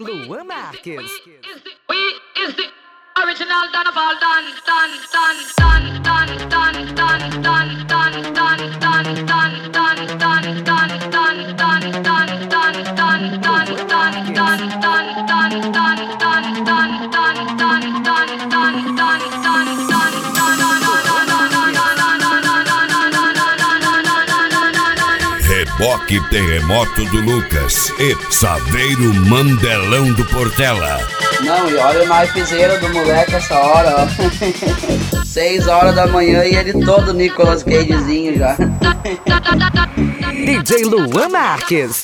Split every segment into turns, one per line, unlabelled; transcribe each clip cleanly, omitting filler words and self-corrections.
Luan Marques.
Is the original Don of all Don.
Reboque Terremoto do Lucas e Saveiro Mandelão do Portela.
Não, e olha o naipezeiro do moleque essa hora, ó. 6 horas da manhã e ele todo Nicolas Cagezinho já.
DJ Luan Marques.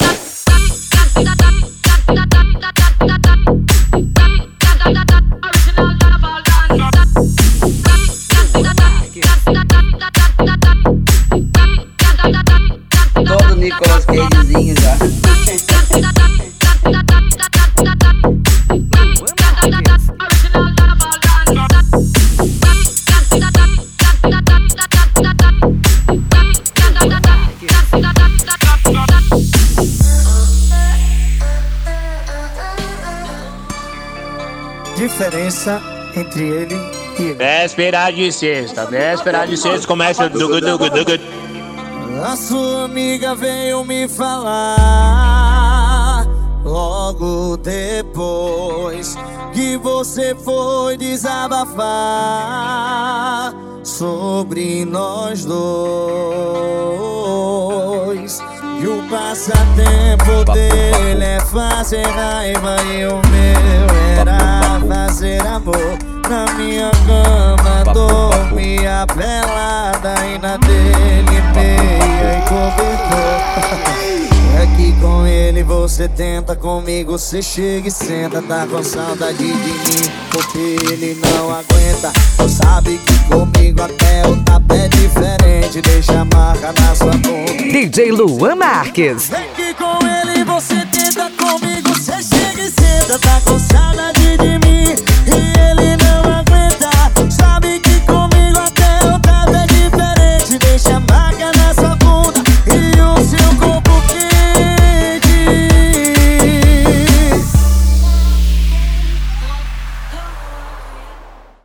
Todo Nicolas Cagezinho já.
Diferença entre ele e ele.
Véspera de sexta, começa o dugu.
A sua amiga veio me falar logo depois que você foi desabafar sobre nós dois. E o passatempo dele é fazer raiva e o meu era fazer amor. Na minha cama dormia pelada e na dele meia e cobertor. Aqui com ele você tenta, comigo você chega e senta. Tá com saudade de mim porque ele não aguenta. Sabe que comigo até o tapa é diferente. Deixa a marca na sua bunda.
DJ Luan Marques.
Aqui com ele você tenta, comigo você chega e senta. Tá com saudade